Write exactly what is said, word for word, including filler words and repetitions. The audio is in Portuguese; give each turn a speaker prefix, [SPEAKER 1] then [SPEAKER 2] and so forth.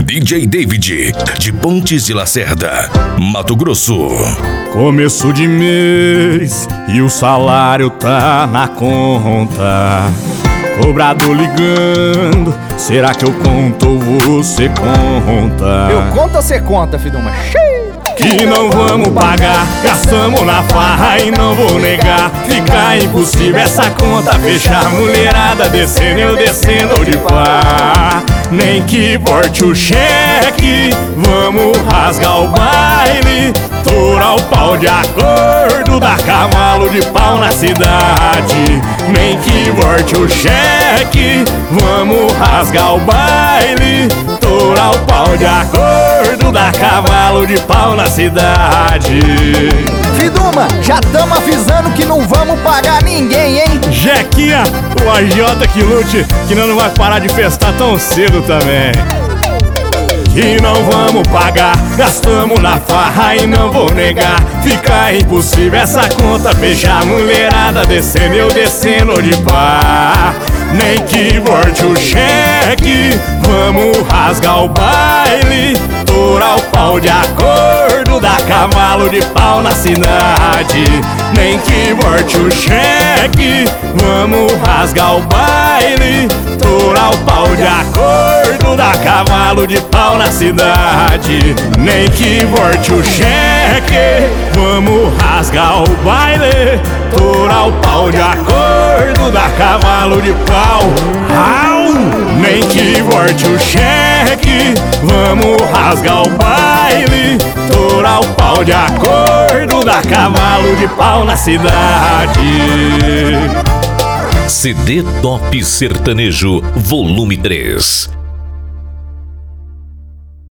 [SPEAKER 1] D J David, de Pontes de Lacerda, Mato Grosso.
[SPEAKER 2] Começo de mês e o salário tá na conta. Cobrador ligando, será que eu conto ou você conta?
[SPEAKER 3] Eu conto ou você conta, Fiduma?
[SPEAKER 2] Que não vamos pagar, gastamos na farra e não vou negar. Fica impossível essa conta fechar. Mulherada descendo, eu descendo de pá. Nem que volte o cheque, vamos rasgar o baile. Torar o pau de acordo, dar cavalo de pau na cidade. Nem que volte o cheque, vamos rasgar o baile. Torar o pau de acordo, dar cavalo de pau na cidade.
[SPEAKER 3] Fiduma, já tamo avisando que não vamos pagar ninguém, hein?
[SPEAKER 2] Jequinha, o A J que lute, que não vai parar de festar tão cedo também. E não vamos pagar, gastamos na farra e não vou negar. Fica impossível essa conta fechar. Mulherada descendo, eu descendo de pá. Nem que volte o cheque, vamos rasgar o baile. Torar o pau de acordo, dar cavalo de pau na cidade. Nem que volte o cheque, vamos rasgar o baile. Torar o pau de acordo, dar cavalo de pau na cidade. Nem que volte o cheque, vamos rasgar o baile. Torar o pau de acordo, dar cavalo de pau. Au! Nem que volte o cheque, vamos rasgar o baile. Torar o pau de acordo, dar cavalo de pau na cidade.
[SPEAKER 1] C D Top Sertanejo, volume três.